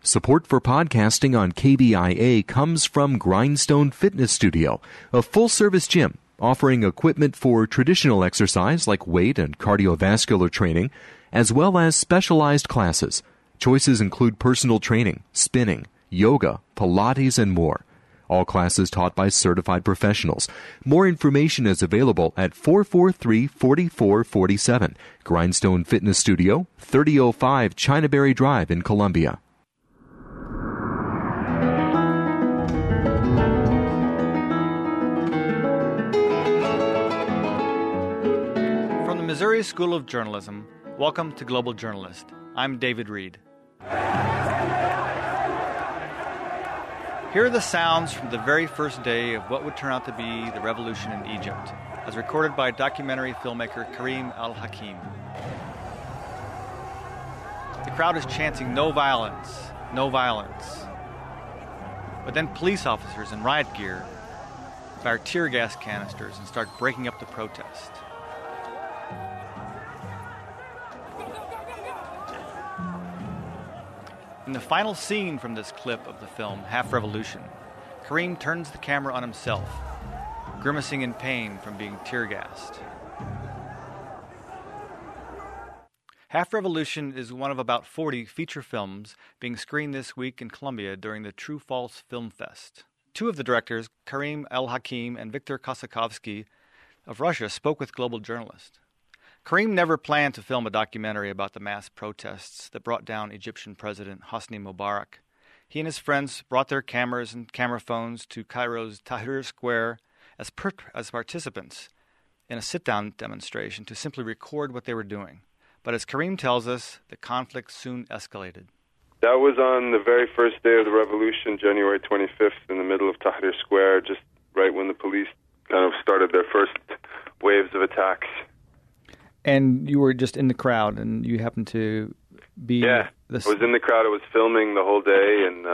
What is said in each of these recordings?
Support for podcasting on KBIA comes from Grindstone Fitness Studio, a full-service gym offering equipment for traditional exercise like weight and cardiovascular training, as well as specialized classes. Choices include personal training, spinning, yoga, Pilates, and more. All classes taught by certified professionals. More information is available at 443-4447. Grindstone Fitness Studio, 3005 Chinaberry Drive in Columbia. From the Missouri School of Journalism, welcome to Global Journalist. I'm David Reed. Here are the sounds from the very first day of what would turn out to be the revolution in Egypt, as recorded by documentary filmmaker Karim El-Hakim. The crowd is chanting, "No violence, no violence." But then police officers in riot gear fire tear gas canisters and start breaking up the protest. In the final scene from this clip of the film, Half Revolution, Karim turns the camera on himself, grimacing in pain from being tear-gassed. Half Revolution is one of about 40 feature films being screened this week in Columbia during the True False Film Fest. Two of the directors, Karim El-Hakim and Viktor Kosakovsky of Russia, spoke with Global Journalist. Karim never planned to film a documentary about the mass protests that brought down Egyptian President Hosni Mubarak. He and his friends brought their cameras and camera phones to Cairo's Tahrir Square as participants in a sit-down demonstration to simply record what they were doing. But as Karim tells us, the conflict soon escalated. That was on the very first day of the revolution, January 25th, in the middle of Tahrir Square, just right when the police kind of started their first waves of attacks. And you were just in the crowd, and you happened to be... Yeah, I was in the crowd. I was filming the whole day, and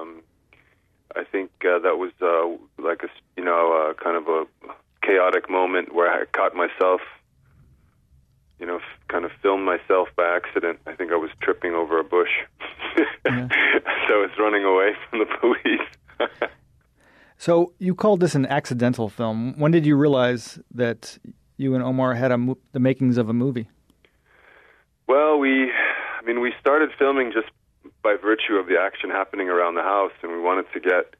I think that was like a kind of a chaotic moment where I caught myself, kind of filmed myself by accident. I think I was tripping over a bush. Yeah. So I was running away from the police. So you called this an accidental film. When did you realize that you and Omar had the makings of a movie? Well, we started filming just by virtue of the action happening around the house, and we wanted to get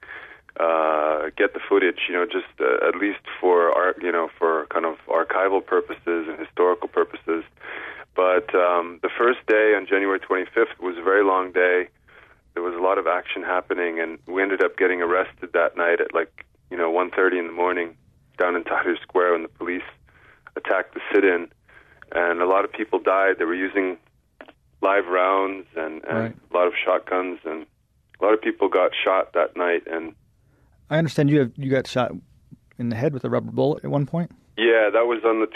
the footage, just at least for for kind of archival purposes and historical purposes. But the first day on January 25th was a very long day. There was a lot of action happening, and we ended up getting arrested that night at 1:30 in the morning down in Tahrir Square when the police attacked the sit-in, and a lot of people died. They were using live rounds and right. A lot of shotguns, and a lot of people got shot that night. And I understand you got shot in the head with a rubber bullet at one point? Yeah, that was on the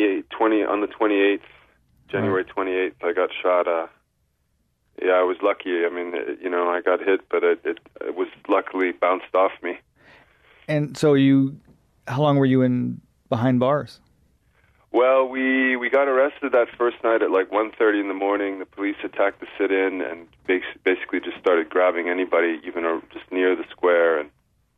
28th, January 28th. I got shot. I was lucky. I mean, I got hit, but it was luckily bounced off me. And so how long were you behind bars? Well, we got arrested that first night at 1:30 in the morning. The police attacked the sit-in and basically just started grabbing anybody, even just near the square. And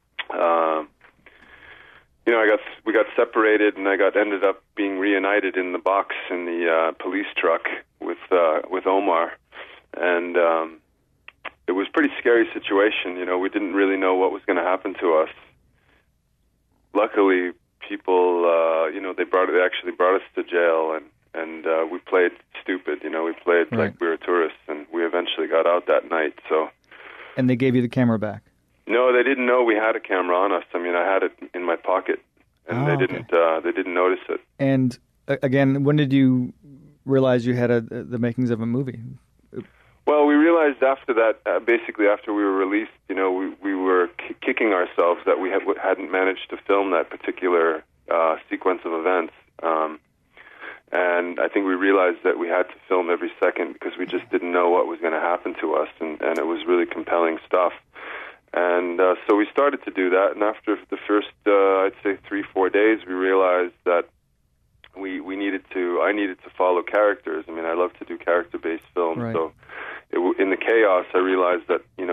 we got separated, and I ended up being reunited in the box in the police truck with Omar, and it was a pretty scary situation. We didn't really know what was going to happen to us. Luckily, people, they actually brought us to jail, and we played stupid. We played right. Like we were tourists, and we eventually got out that night. So. And they gave you the camera back? No, they didn't know we had a camera on us. I mean, I had it in my pocket, and they didn't notice it. And again, when did you realize you had the makings of a movie? Well, we realized after that, basically after we were released, we were kicking ourselves that we hadn't managed to film that particular sequence of events. And I think we realized that we had to film every second because we just didn't know what was going to happen to us, and it was really compelling stuff. And so we started to do that, and after the first, I'd say 3-4 days, we realized that I needed to follow characters. I mean, I love to do character-based films, right. So in the chaos, I realized that,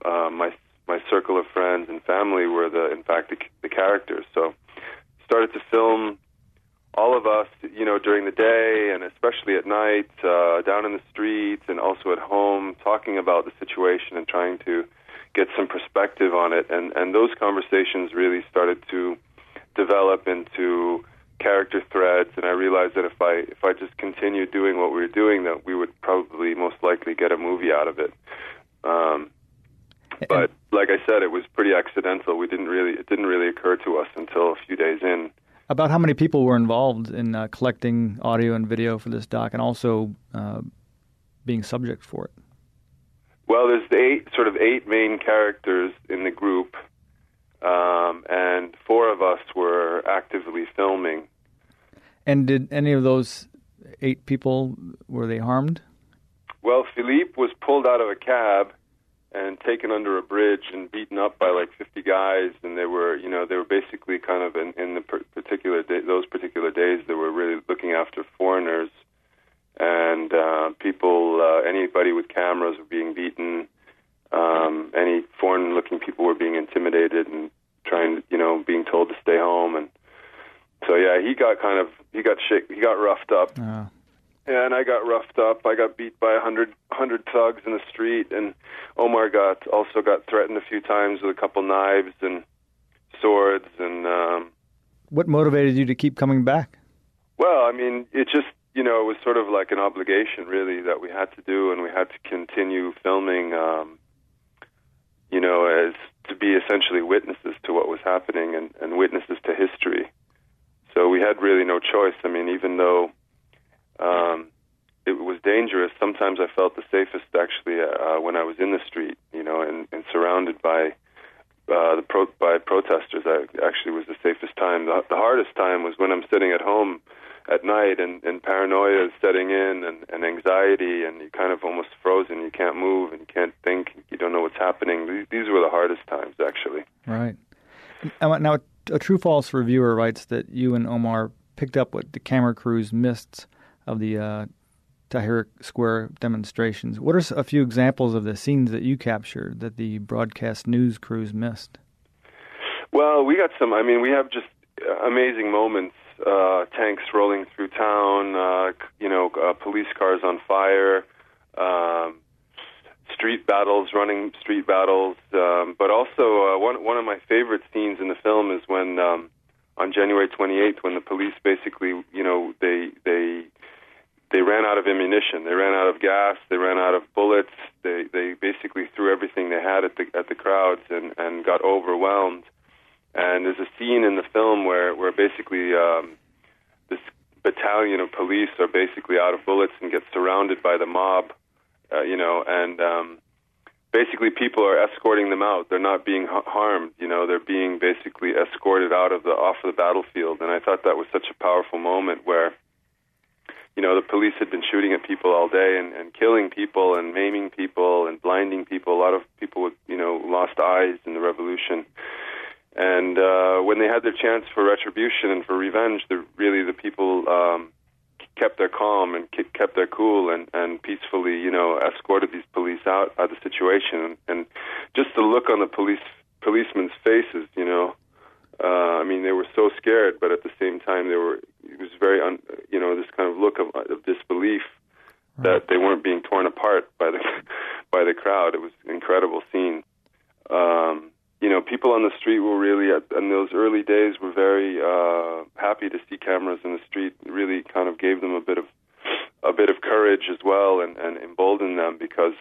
my circle of friends and family were in fact the characters. So started to film all of us, during the day and especially at night, down in the streets and also at home, talking about the situation and trying to get some perspective on it. And those conversations really started to develop into character threads, and I realized that if I just continued doing what we were doing, that we would probably most likely get a movie out of it. But like I said, it was pretty accidental. It didn't really occur to us until a few days in. About how many people were involved in collecting audio and video for this doc, and also being subject for it? Well, there's eight main characters in the group, and 4 of us were actively filming. And did any of those 8 people, were they harmed? Well, Philippe was pulled out of a cab and taken under a bridge and beaten up by like 50 guys, and they were basically kind of in the those particular days, they were really looking after foreigners, and anybody with cameras were being beaten. Any foreign-looking people were being intimidated and being told to stay home, and so yeah, he got roughed up. And I got roughed up. I got beat by 100 thugs in the street, and Omar also got threatened a few times with a couple knives and swords. And what motivated you to keep coming back? Well, I mean, it just it was sort of like an obligation, really, that we had to do, and we had to continue filming. As to be essentially witnesses to what was happening and witnesses to history. So we had really no choice. I mean, even though it was dangerous, sometimes I felt the safest actually when I was in the street, and surrounded by protesters. I actually was the safest time. The hardest time was when I'm sitting at home at night and paranoia is setting in and anxiety, and you're kind of almost frozen. You can't move and you can't think. You don't know what's happening. These were the hardest times, actually. Right. Now, a true-false reviewer writes that you and Omar picked up what the camera crews missed of the Tahrir Square demonstrations. What are a few examples of the scenes that you captured that the broadcast news crews missed? Well, we got some. I mean, we have just amazing moments. Tanks rolling through town, police cars on fire, running street battles. But also, one of my favorite scenes in the film is when, on January 28th, when the police basically, they ran out of ammunition, they ran out of gas, they ran out of bullets. They basically threw everything they had at the crowds and got overwhelmed. And there's a scene in the film where basically this battalion of police are basically out of bullets and get surrounded by the mob, and basically people are escorting them out. They're not being harmed, they're being basically escorted off the battlefield. And I thought that was such a powerful moment where, the police had been shooting at people all day and killing people and maiming people and blinding people. A lot of people with, lost eyes in the revolution. And when they had their chance for retribution and for revenge, the people kept their calm and kept their cool and peacefully, escorted these police out of the situation. And just the look on the policemen's faces, I mean, they were so scared, but at the same time, it was very, this kind of look of disbelief that they weren't being torn apart by the crowd. It was an incredible scene. People on the street were really, in those early days, were very happy to see cameras in the street. It really kind of gave them a bit of courage as well, and emboldened them because,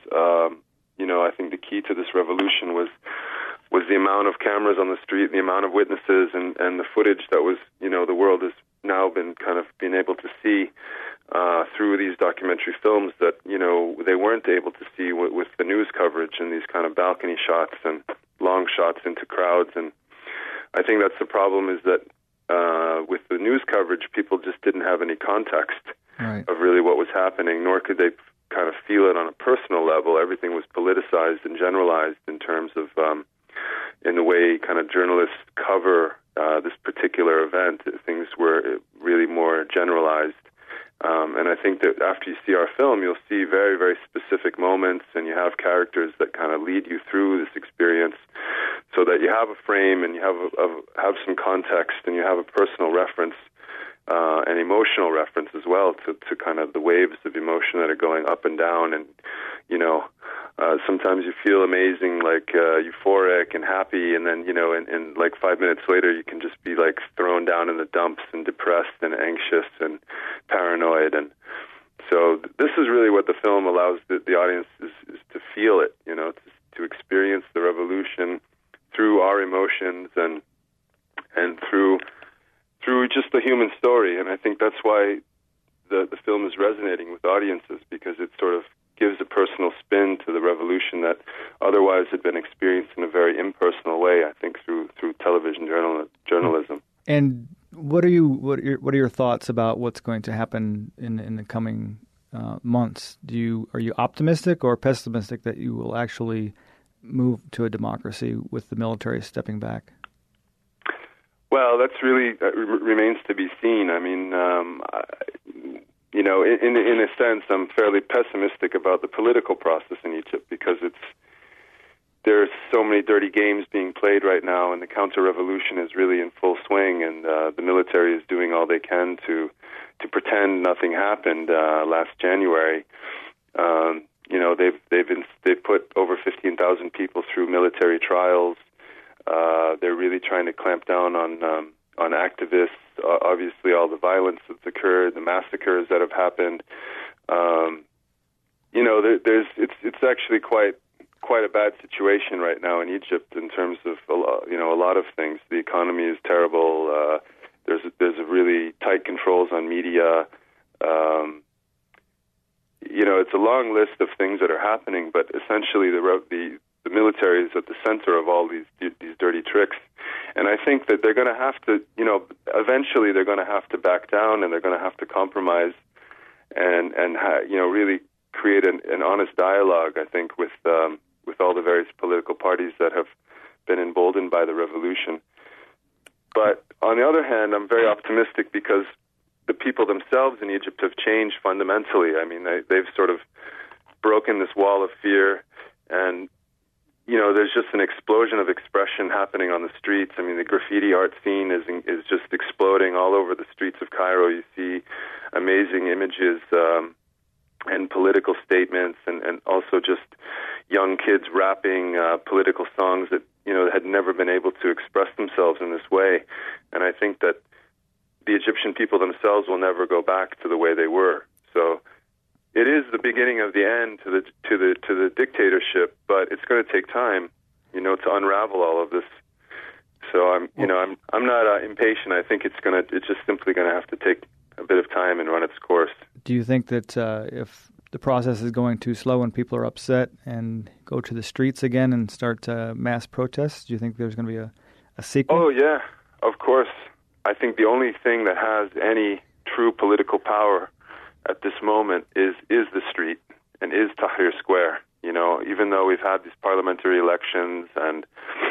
I think the key to this revolution was the amount of cameras on the street, the amount of witnesses, and the footage that was, the world has now been able to see through these documentary films that, they weren't able to see with the news coverage and these kind of balcony shots and long shots into crowds. And I think that's the problem, is that with the news coverage, people just didn't have any context of really what was happening, nor could they kind of feel it on a personal level. Everything was politicized and generalized in terms of, in the way kind of journalists cover this particular event. Things were really more generalized. And I think that after you see our film, you'll see very, very specific moments, and you have characters that kind of lead you through this experience, so that you have a frame and you have some context, and you have a personal reference, an emotional reference as well to kind of the waves of emotion that are going up and down. And sometimes you feel amazing, like euphoric and happy, and then in like 5 minutes later you can just be like thrown down in the dumps and depressed and anxious and paranoid. And so this is really what the film allows the audience is to feel it, to experience the revolution through our emotions and through just the human story. And I think that's why the film is resonating with audiences, because it sort of gives a personal spin to the revolution that otherwise had been experienced in a very impersonal way, I think, through television journalism. And what are your thoughts about what's going to happen in the coming months? Are you optimistic or pessimistic that you will actually move to a democracy with the military stepping back? Well, that's really remains to be seen. I mean, in a sense, I'm fairly pessimistic about the political process in Egypt, because there's so many dirty games being played right now, and the counter-revolution is really in full swing, and the military is doing all they can to pretend nothing happened last January. They've put over 15,000 people through military trials. They're really trying to clamp down on activists. Obviously, all the violence that's occurred, the massacres that have happened. It's actually quite a bad situation right now in Egypt in terms of a lot of things. The economy is terrible. There's a really tight controls on media. It's a long list of things that are happening, but essentially the military is at the center of all these dirty tricks. And I think that they're going to have to, eventually they're going to have to back down, and they're going to have to compromise and really create an honest dialogue, I think, with all the various political parties that have been emboldened by the revolution. But on the other hand, I'm very optimistic, because the people themselves in Egypt have changed fundamentally. I mean, they've sort of broken this wall of fear, and there's just an explosion of expression happening on the streets. I mean, the graffiti art scene is just exploding all over the streets of Cairo. You see amazing images and political statements, and also just young kids rapping political songs that had never been able to express themselves in this way. And I think that the Egyptian people themselves will never go back to the way they were. So it is the beginning of the end to the dictatorship, but it's going to take time, to unravel all of this. So I'm not impatient. I think it's just simply going to have to take a bit of time and run its course. Do you think that if the process is going too slow and people are upset and go to the streets again and start mass protests, do you think there's going to be a sequel? Oh yeah, of course. I think the only thing that has any true political power at this moment is the street and is Tahrir Square. Even though we've had these parliamentary elections and,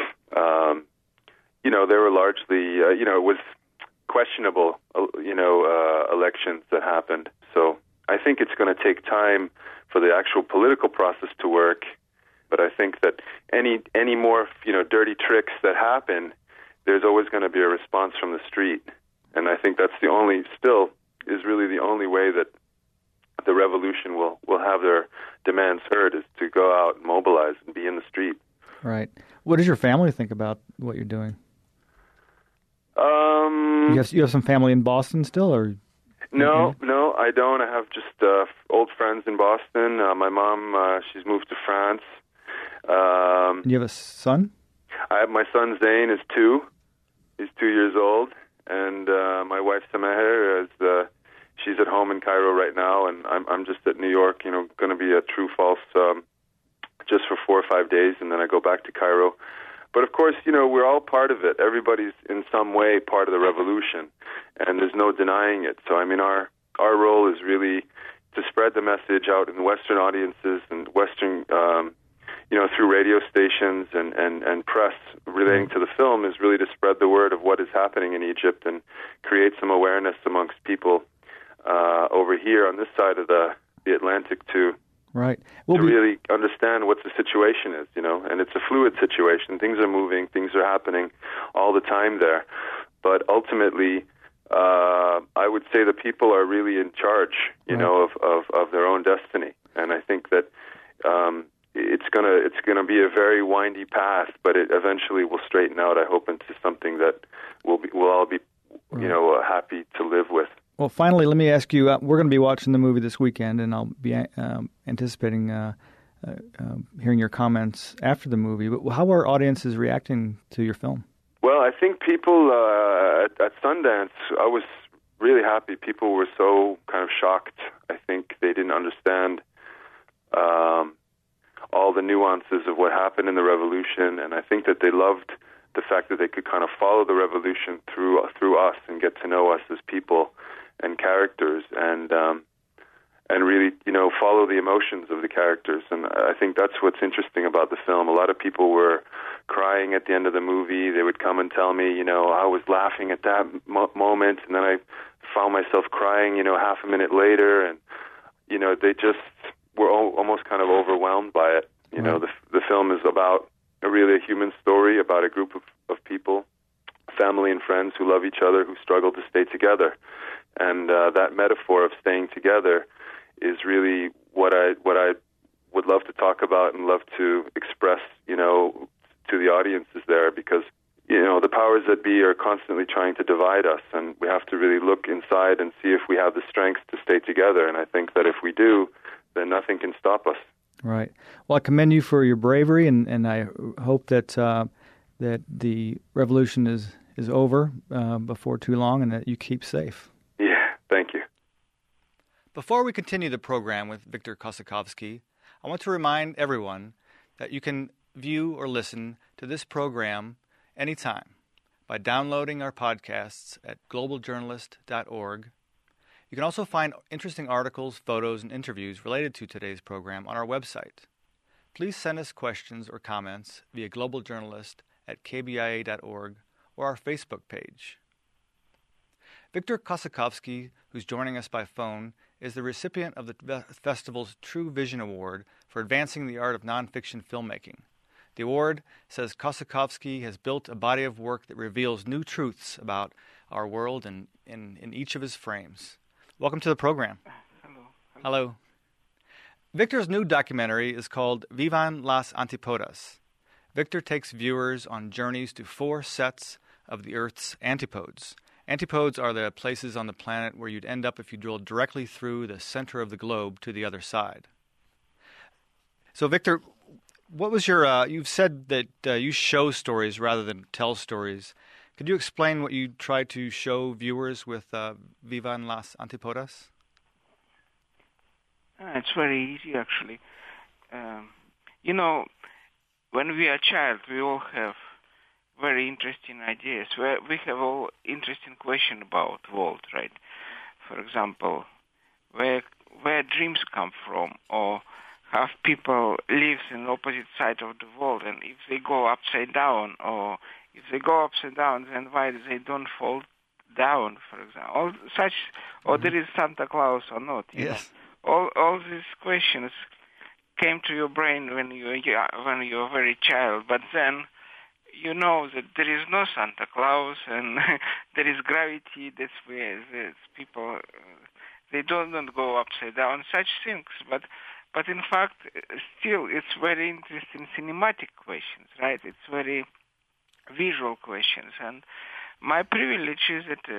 they were largely, it was questionable, elections that happened. So I think it's going to take time for the actual political process to work. But I think that any more, dirty tricks that happen, there's always going to be a response from the street. And I think that's really the only way that the revolution will have their demands heard, is to go out and mobilize and be in the street. Right. What does your family think about what you're doing? You have some family in Boston still, or? No, I don't. I have just old friends in Boston. My mom, she's moved to France. You have a son? I have my son Zayn is 2. He's 2 years old, and my wife Samaher is she's at home in Cairo right now, and I'm just at New York. Going to be a true false just for 4 or 5 days, and then I go back to Cairo. But of course, we're all part of it. Everybody's in some way part of the revolution, and there's no denying it. So I mean, our role is really to spread the message out in Western audiences and Western. Through radio stations and press relating to the film, is really to spread the word of what is happening in Egypt and create some awareness amongst people over here on this side of the Atlantic to really understand what the situation is, and it's a fluid situation. Things are moving, things are happening all the time there. But ultimately, I would say the people are really in charge, of their own destiny. And I think that it's gonna be a very windy path, but it eventually will straighten out, I hope, into something that we'll all be, happy to live with. Well, finally, let me ask you, we're going to be watching the movie this weekend, and I'll be anticipating hearing your comments after the movie. But how are audiences reacting to your film? Well, I think people at Sundance, I was really happy. People were so kind of shocked. I think they didn't understand all the nuances of what happened in the revolution, and I think that they loved the fact that they could kind of follow the revolution through us and get to know us as people and characters, and really, follow the emotions of the characters. And I think that's what's interesting about the film. A lot of people were crying at the end of the movie. They would come and tell me, I was laughing at that moment, and then I found myself crying, half a minute later, and they just were almost kind of overwhelmed by it. The film is about really a human story about a group of people, family and friends who love each other, who struggle to stay together. And that metaphor of staying together is really what I would love to talk about and love to express, to the audiences there, because, the powers that be are constantly trying to divide us, and we have to really look inside and see if we have the strength to stay together. And I think that if we do, then nothing can stop us. Right. Well, I commend you for your bravery, and I hope that that the revolution is over before too long, and that you keep safe. Yeah, thank you. Before we continue the program with Victor Kossakovsky, I want to remind everyone that you can view or listen to this program anytime by downloading our podcasts at globaljournalist.org. You can also find interesting articles, photos, and interviews related to today's program on our website. Please send us questions or comments via globaljournalist@kbia.org or our Facebook page. Victor Kossakovsky, who's joining us by phone, is the recipient of the festival's True Vision Award for advancing the art of nonfiction filmmaking. The award says Kossakovsky has built a body of work that reveals new truths about our world in each of his frames. Welcome to the program. Hello. Victor's new documentary is called Vivan las Antipodas. Victor takes viewers on journeys to 4 sets of the Earth's antipodes. Antipodes are the places on the planet where you'd end up if you drilled directly through the center of the globe to the other side. So, Victor, what was your... you've said that you show stories rather than tell stories. Could you explain what you tried to show viewers with Vivan las Antipodas? It's very easy, actually. When we are a child, we all have very interesting ideas. We have all interesting questions about the world, right? For example, where dreams come from, or how people live in the opposite side of the world, and if they go upside down, or if they go upside down, then why they don't fall down, for example. All such, or there is Santa Claus or not. Yes. All these questions came to your brain when you were very child, but then you know that there is no Santa Claus, and there is gravity. That's where people they don't go upside down. Such things, but in fact, still, it's very interesting cinematic questions, right? It's very visual questions, and my privilege is that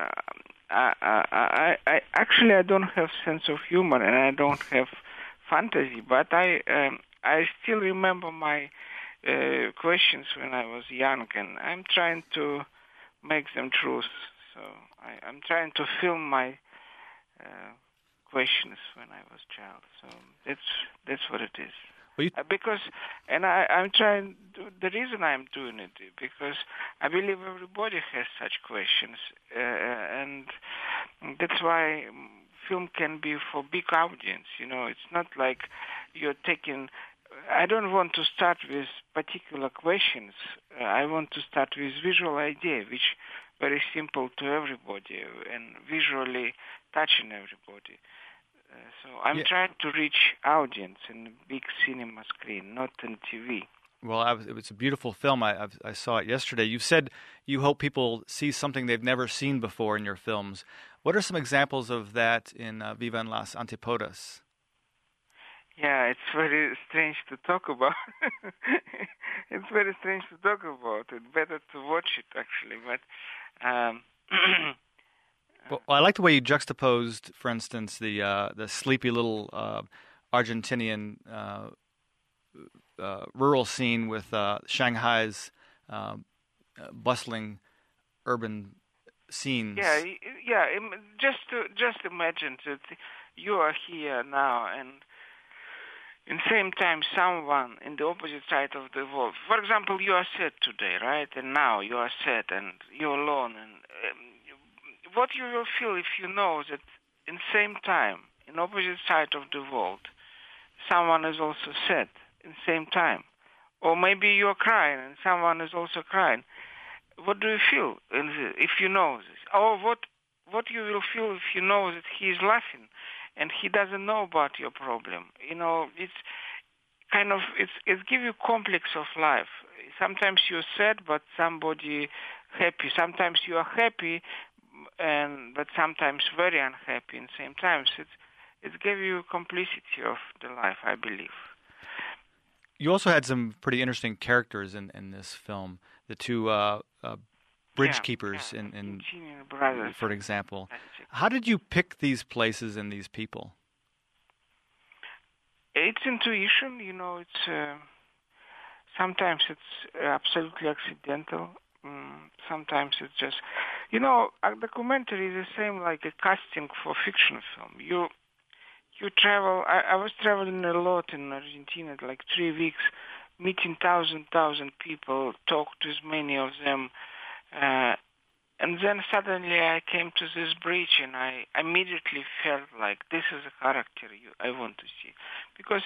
I actually don't have sense of humor, and I don't have fantasy, but I still remember my questions when I was young, and I'm trying to make them truth. So I'm trying to film my questions when I was a child. So that's what it is. Because, and I'm trying. The reason I'm doing it because I believe everybody has such questions, and that's why film can be for big audience. It's not like you're taking. I don't want to start with particular questions. I want to start with visual idea, which very simple to everybody and visually touching everybody. So I'm trying to reach audience in a big cinema screen, not on TV. Well, it was a beautiful film. I saw it yesterday. You said you hope people see something they've never seen before in your films. What are some examples of that in Viva en las Antipodas? Yeah, it's very strange to talk about. It's very strange to talk about. It's better to watch it, actually. But well, I like the way you juxtaposed, for instance, the sleepy little Argentinian rural scene with Shanghai's bustling urban scenes. Yeah. Just imagine that you are here now, and in the same time, someone in the opposite side of the world. For example, you are sad today, right? And now you are sad, and you're alone. And what you will feel if you know that in the same time, in opposite side of the world, someone is also sad in the same time. Or maybe you're crying and someone is also crying. What do you feel if you know this? Or what you will feel if you know that he is laughing and he doesn't know about your problem? You know, it's kind of, it gives you complex of life. Sometimes you're sad, but somebody happy. Sometimes you are happy, but sometimes very unhappy in the same time. So it gives you complicity of the life, I believe. You also had some pretty interesting characters in this film. The two bridge keepers, in for example. How did you pick these places and these people? It's intuition, you know. It's sometimes it's absolutely accidental. Sometimes it's just, you know, a documentary is the same like a casting for fiction film. You travel. I was traveling a lot in Argentina, like 3 weeks, meeting thousand people, talked to as many of them, and then suddenly I came to this bridge, and I immediately felt like this is a character I want to see, because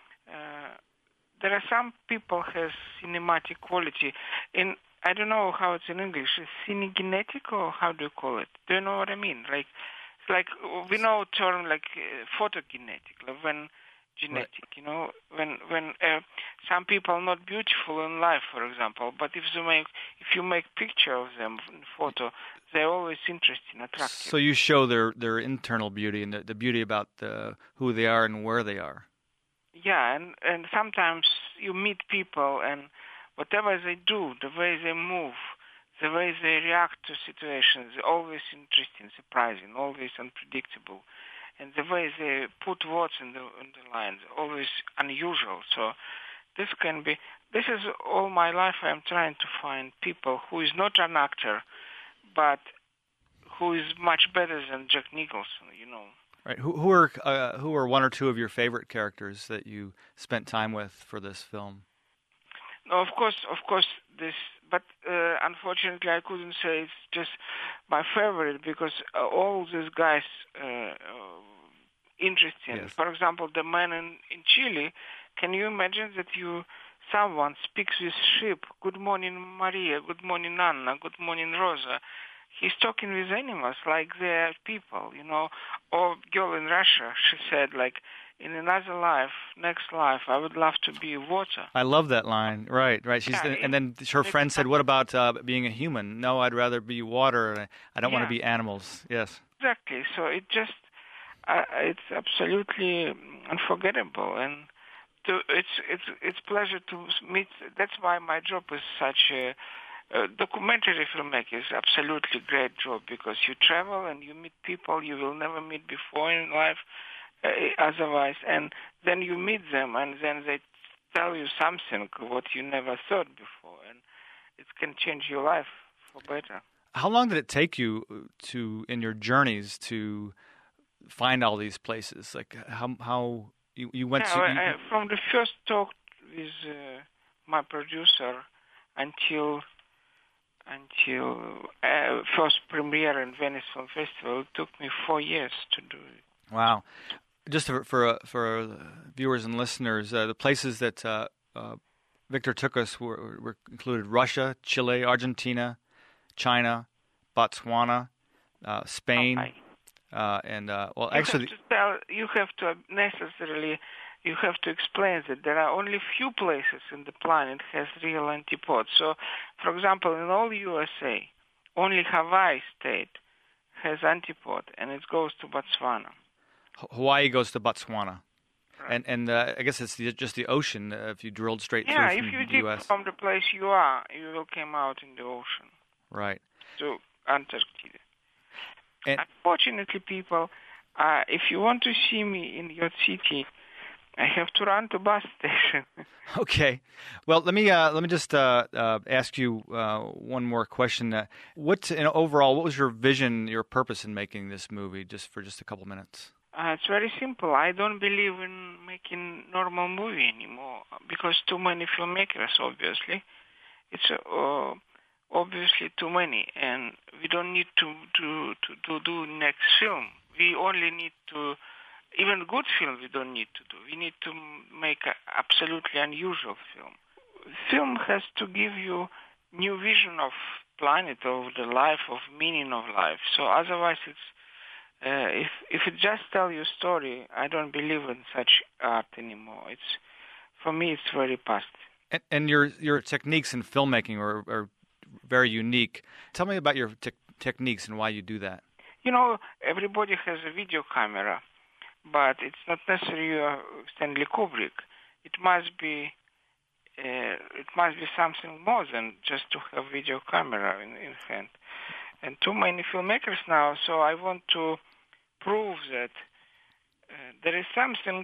there are some people has cinematic quality. I don't know how it's in English. Cinegenetic, or how do you call it? Do you know what I mean? Like we know a term like photogenetic, like when genetic, right. You know, when some people are not beautiful in life, for example, but if you make picture of them in photo, they're always interesting, attractive. So you show their internal beauty and the beauty about who they are and where they are. Yeah, and sometimes you meet people and whatever they do, the way they move, the way they react to situations, always interesting, surprising, always unpredictable. And the way they put words in the lines, always unusual. So this is all my life I'm trying to find people who is not an actor, but who is much better than Jack Nicholson, you know. Right. Who are one or two of your favorite characters that you spent time with for this film? No, of course, this. But unfortunately, I couldn't say it's just my favorite because all these guys interesting. Yes. For example, the man in Chile. Can you imagine that someone speaks with sheep? Good morning, Maria. Good morning, Anna. Good morning, Rosa. He's talking with animals like they're people, you know. Or girl in Russia, she said, like, in another life, next life, I would love to be water. I love that line. Right. And then her friend said, what about being a human? No, I'd rather be water. I don't want to be animals. Yes. Exactly. So it's absolutely unforgettable. And it's pleasure to meet. That's why my job is such a documentary filmmaker is absolutely great job, because you travel and you meet people you will never meet before in life. Otherwise, and then you meet them, and then they tell you something what you never thought before, and it can change your life for better. How long did it take you in your journeys to find all these places? Like how you went to? From the first talk with my producer until first premiere in Venice Film Festival, it took me 4 years to do it. Wow. Just for viewers and listeners, the places that Victor took us were included Russia, Chile, Argentina, China, Botswana, Spain, and you have to necessarily. You have to explain that there are only few places in the planet has real antipodes. So, for example, in all USA, only Hawaii state has antipode, and it goes to Botswana. Hawaii goes to Botswana. Right. And I guess it's just the ocean if you drilled straight through from the U.S. Yeah, if you dig from the place you are, you will come out in the ocean. Right. To Antarctica. And unfortunately, people, if you want to see me in your city, I have to run to bus station. Okay. Well, let me just ask you one more question. Overall, what was your vision, your purpose in making this movie? Just a couple minutes. It's very simple. I don't believe in making normal movie anymore because too many filmmakers. Obviously, it's obviously too many, and we don't need to do next film. We only need to. Even good film we don't need to do. We need to make an absolutely unusual film. Film has to give you new vision of planet, of the life, of meaning of life. So otherwise it's, if it just tell you story, I don't believe in such art anymore. For me, it's very past. And your techniques in filmmaking are very unique. Tell me about your techniques and why you do that. Everybody has a video camera. But it's not necessarily Stanley Kubrick. It must be something more than just to have video camera in hand. And too many filmmakers now. So I want to prove that there is something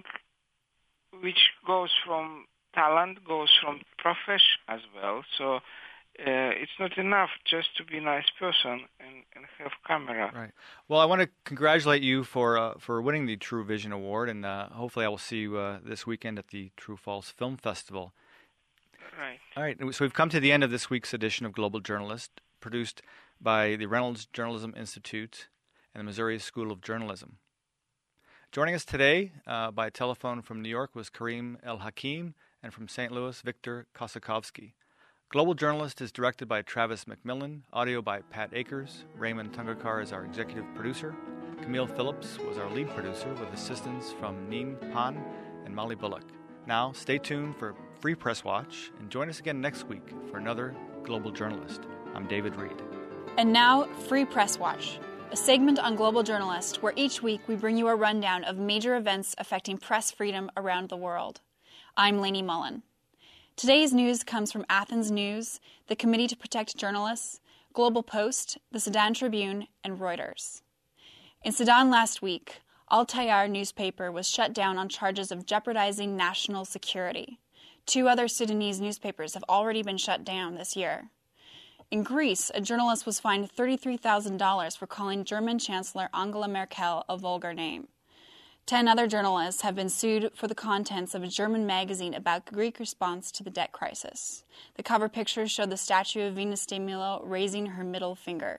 which goes from talent, goes from profession as well. So it's not enough just to be a nice person and have camera. Right. Well, I want to congratulate you for winning the True Vision Award, and hopefully I will see you this weekend at the True False Film Festival. Right. All right. So we've come to the end of this week's edition of Global Journalist, produced by the Reynolds Journalism Institute and the Missouri School of Journalism. Joining us today by telephone from New York was Kareem El-Hakim, and from St. Louis, Victor Kosakovsky. Global Journalist is directed by Travis McMillan, audio by Pat Akers, Raymond Tungakar is our executive producer, Camille Phillips was our lead producer with assistance from Neen Han and Molly Bullock. Now, stay tuned for Free Press Watch and join us again next week for another Global Journalist. I'm David Reed. And now, Free Press Watch, a segment on Global Journalist where each week we bring you a rundown of major events affecting press freedom around the world. I'm Lainey Mullen. Today's news comes from Athens News, the Committee to Protect Journalists, Global Post, the Sudan Tribune, and Reuters. In Sudan last week, Al Tayar newspaper was shut down on charges of jeopardizing national security. 2 other Sudanese newspapers have already been shut down this year. In Greece, a journalist was fined $33,000 for calling German Chancellor Angela Merkel a vulgar name. 10 other journalists have been sued for the contents of a German magazine about Greek response to the debt crisis. The cover pictures show the statue of Venus de Milo raising her middle finger.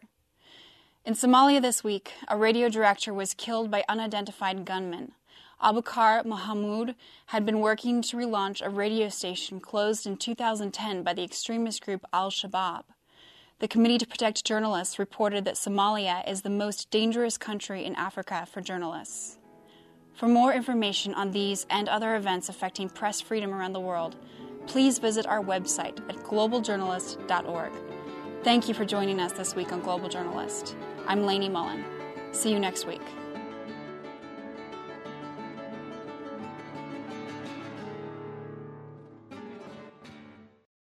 In Somalia this week, a radio director was killed by unidentified gunmen. Abukar Mohamud had been working to relaunch a radio station closed in 2010 by the extremist group Al-Shabaab. The Committee to Protect Journalists reported that Somalia is the most dangerous country in Africa for journalists. For more information on these and other events affecting press freedom around the world, please visit our website at globaljournalist.org. Thank you for joining us this week on Global Journalist. I'm Lainey Mullen. See you next week.